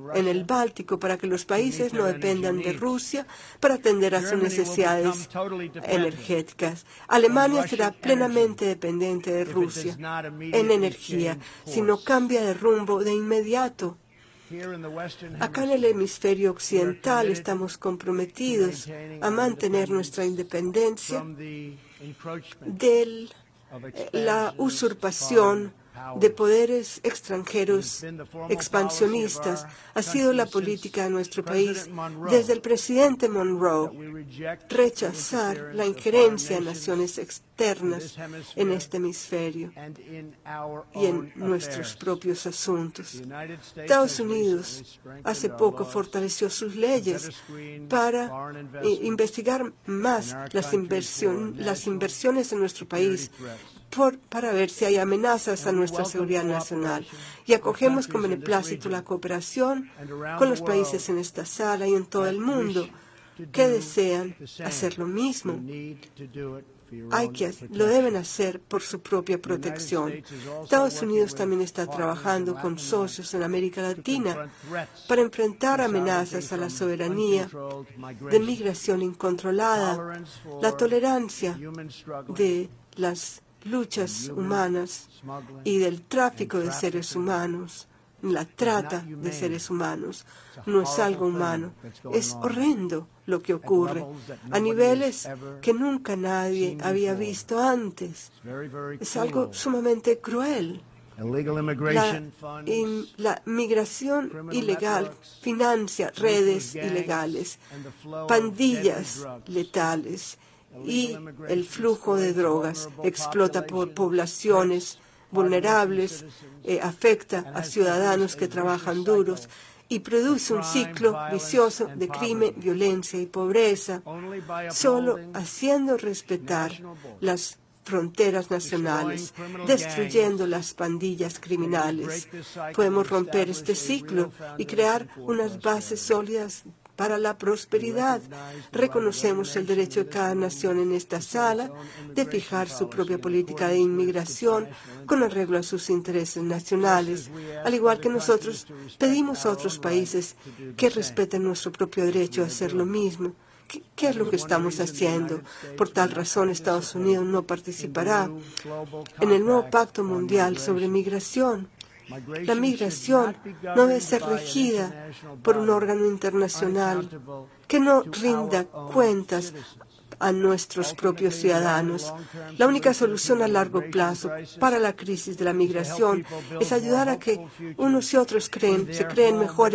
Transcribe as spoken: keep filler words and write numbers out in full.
en el Báltico para que los países no dependan de Rusia para atender a sus necesidades energéticas. Alemania será plenamente dependiente de Rusia en energía si no cambia de rumbo de inmediato. Acá en el hemisferio occidental estamos comprometidos a mantener nuestra independencia de la usurpación de poderes extranjeros expansionistas. Ha sido la política de nuestro país desde el presidente Monroe rechazar la injerencia de naciones externas en este hemisferio y en nuestros propios asuntos. Estados Unidos hace poco fortaleció sus leyes para eh, investigar más las, inversión, las inversiones en nuestro país Por, para ver si hay amenazas a nuestra seguridad nacional. Y acogemos con beneplácito la cooperación con los países en esta sala y en todo el mundo que desean hacer lo mismo. Hay que, lo deben hacer por su propia protección. Estados Unidos también está trabajando con socios en América Latina para enfrentar amenazas a la soberanía de migración incontrolada, la tolerancia de las luchas humanas y del tráfico de seres humanos, la trata de seres humanos. No es algo humano, es horrendo lo que ocurre a niveles que nunca nadie había visto antes. Es algo sumamente cruel. La, in, la migración ilegal financia redes ilegales, pandillas letales, y el flujo de drogas explota por poblaciones vulnerables, eh, afecta a ciudadanos que trabajan duros y produce un ciclo vicioso de crimen, violencia y pobreza. Solo haciendo respetar las fronteras nacionales, destruyendo las pandillas criminales, podemos romper este ciclo y crear unas bases sólidas para la prosperidad. Reconocemos el derecho de cada nación en esta sala de fijar su propia política de inmigración con arreglo a sus intereses nacionales, al igual que nosotros pedimos a otros países que respeten nuestro propio derecho a hacer lo mismo. ¿Qué, ¿Qué es lo que estamos haciendo? Por tal razón, Estados Unidos no participará en el nuevo Pacto Mundial sobre Migración. La migración no debe ser regida por un órgano internacional que no rinda cuentas a nuestros propios ciudadanos. La única solución a largo plazo para la crisis de la migración es ayudar a que unos y otros creen, se creen mejores